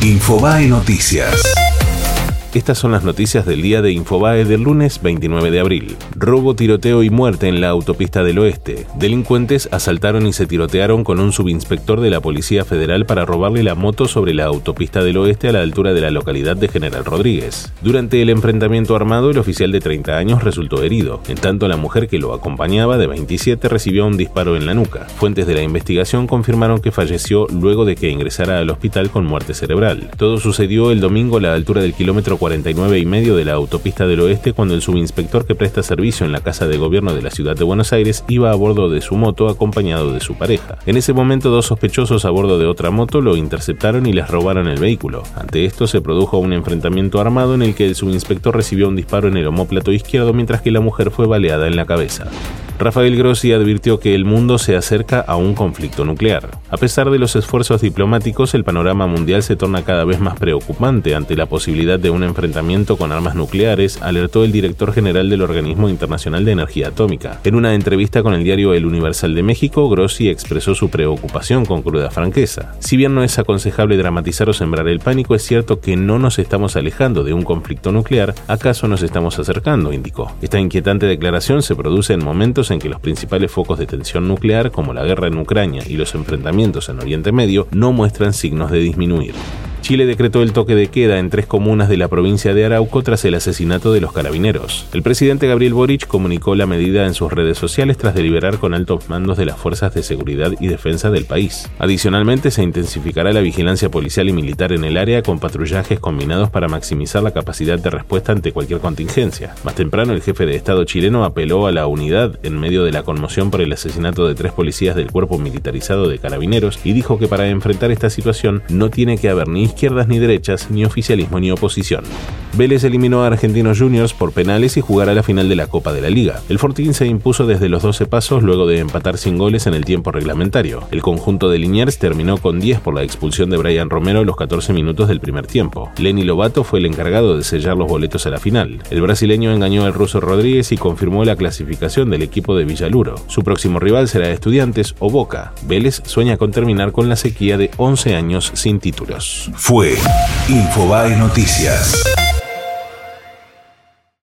Infobae Noticias. Estas son las noticias del día de Infobae del lunes 29 de abril. Robo, tiroteo y muerte en la autopista del Oeste. Delincuentes asaltaron y se tirotearon con un subinspector de la Policía Federal para robarle la moto sobre la autopista del Oeste a la altura de la localidad de General Rodríguez. Durante el enfrentamiento armado, el oficial de 30 años resultó herido. En tanto, la mujer que lo acompañaba, de 27, recibió un disparo en la nuca. Fuentes de la investigación confirmaron que falleció luego de que ingresara al hospital con muerte cerebral. Todo sucedió el domingo a la altura del kilómetro 49,5 de la autopista del Oeste, cuando el subinspector que presta servicio en la Casa de Gobierno de la Ciudad de Buenos Aires iba a bordo de su moto acompañado de su pareja. En ese momento, dos sospechosos a bordo de otra moto lo interceptaron y les robaron el vehículo. Ante esto se produjo un enfrentamiento armado en el que el subinspector recibió un disparo en el omóplato izquierdo, mientras que la mujer fue baleada en la cabeza. Rafael Grossi advirtió que el mundo se acerca a un conflicto nuclear. A pesar de los esfuerzos diplomáticos, el panorama mundial se torna cada vez más preocupante ante la posibilidad de un enfrentamiento con armas nucleares, alertó el director general del Organismo Internacional de Energía Atómica. En una entrevista con el diario El Universal de México, Grossi expresó su preocupación con cruda franqueza. Si bien no es aconsejable dramatizar o sembrar el pánico, es cierto que no nos estamos alejando de un conflicto nuclear, ¿acaso nos estamos acercando?, indicó. Esta inquietante declaración se produce en momentos en que los principales focos de tensión nuclear, como la guerra en Ucrania y los enfrentamientos en Oriente Medio, no muestran signos de disminuir. Chile decretó el toque de queda en 3 comunas de la provincia de Arauco tras el asesinato de los carabineros. El presidente Gabriel Boric comunicó la medida en sus redes sociales tras deliberar con altos mandos de las fuerzas de seguridad y defensa del país. Adicionalmente, se intensificará la vigilancia policial y militar en el área con patrullajes combinados para maximizar la capacidad de respuesta ante cualquier contingencia. Más temprano, el jefe de Estado chileno apeló a la unidad en medio de la conmoción por el asesinato de 3 policías del cuerpo militarizado de carabineros y dijo que para enfrentar esta situación no tiene que haber ni izquierdas ni derechas, ni oficialismo ni oposición. Vélez eliminó a Argentinos Juniors por penales y jugará la final de la Copa de la Liga. El Fortín se impuso desde los 12 pasos luego de empatar sin goles en el tiempo reglamentario. El conjunto de Liniers terminó con 10 por la expulsión de Brian Romero a los 14 minutos del primer tiempo. Lenny Lobato fue el encargado de sellar los boletos a la final. El brasileño engañó al ruso Rodríguez y confirmó la clasificación del equipo de Villaluro. Su próximo rival será Estudiantes o Boca. Vélez sueña con terminar con la sequía de 11 años sin títulos. Fue Infobae Noticias.